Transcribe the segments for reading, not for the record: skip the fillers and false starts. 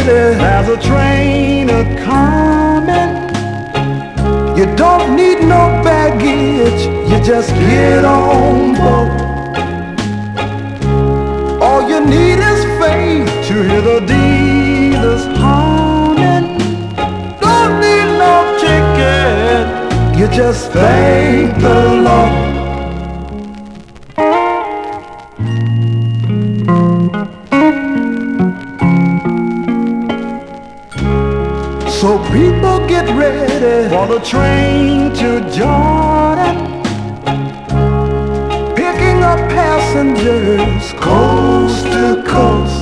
ready. There's a train a-coming. You don't need no baggage, you just get on board. All you need is faith to hear the dealers humming. Don't need no ticket, you just thank the Lord. So people get ready for the train to Jordan, picking up passengers coast to coast.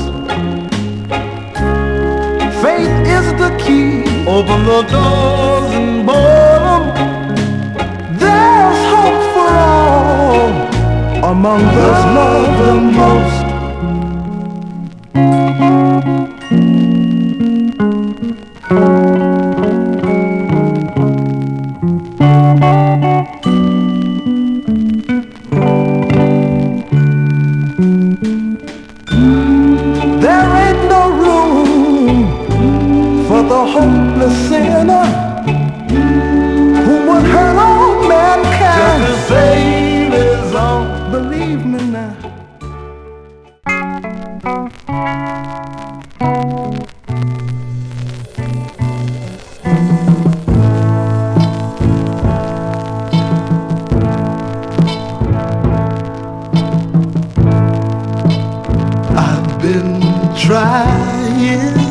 Faith is the key, open the doors and board 'em. There's hope for all among those love the most. There ain't no room for the hopeless sinner who would hurt all mankind. Just to save his own. Believe me now. I've been trying